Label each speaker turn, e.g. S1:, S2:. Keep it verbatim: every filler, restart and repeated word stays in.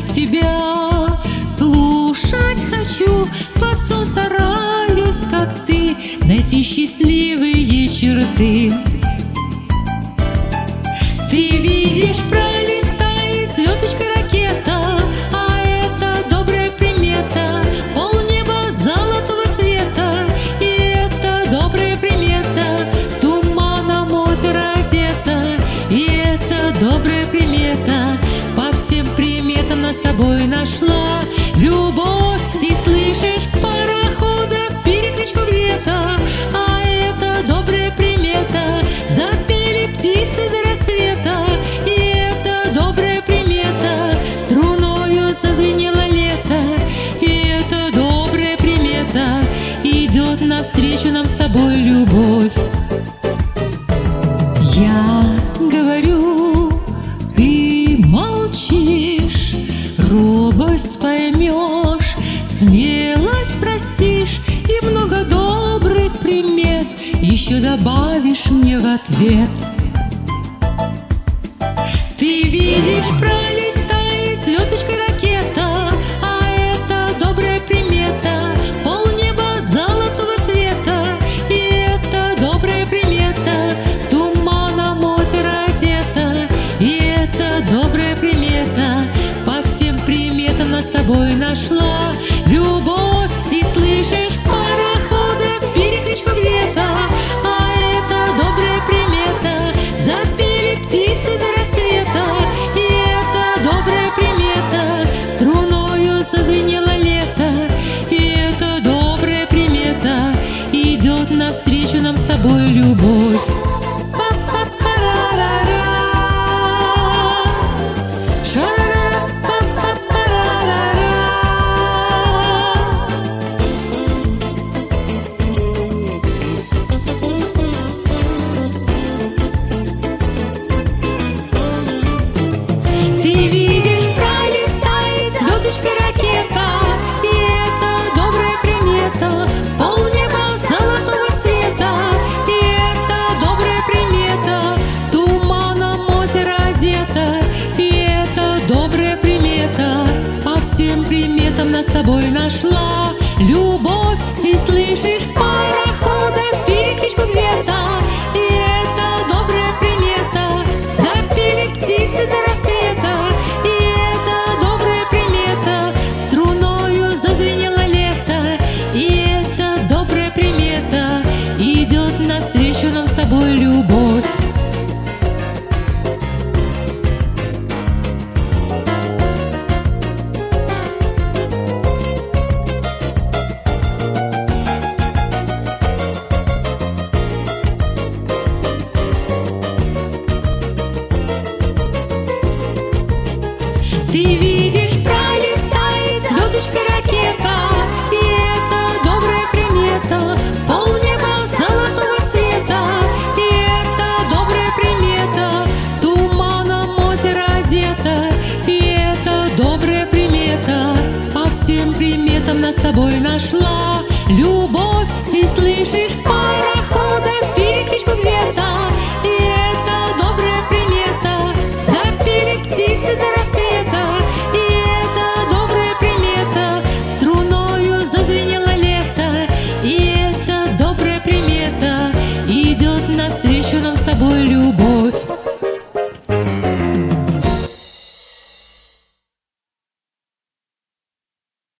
S1: тебя, слушать хочу, во всем стараюсь, как ты, найти счастливые черты. Ты видишь, пролетает звездочка ракета, а это добрая примета, полнеба золотого цвета, и это добрая примета, туманом озеро одето, и это добрая примета. По всем приметам нас с тобой нашла любовь. Ты слышишь, парохода перекличку где-то, а это добрая примета, запели птицы до рассвета, и это добрая примета, струною зазвенело лето, и это добрая примета, идет навстречу нам с тобой любовь. Я говорю, ты молчишь, робость поймешь, смелость простишь, и много добрых примет еще добавишь мне в ответ. Ты видишь, пролетает звездочка ракета, а это добрая примета, полнеба золотого цвета, и это добрая примета, туманом озеро одето, и это добрая примета. По всем приметам нас с тобой нашла любовь. Ты слышишь, парохода перекличку где-то, а это добрая примета, запели птицы до рассвета, и это добрая примета, струною зазвенело лето, и это добрая примета, идет навстречу нам с тобой любовь. Приметам нас с тобой нашла любовь. Ты слышишь, парохода перекличку где-то, и это добрая примета, запели птицы до рассвета, и это добрая примета, струною зазвенело лето, и это добрая примета, идет навстречу нам с тобой любовь. Ты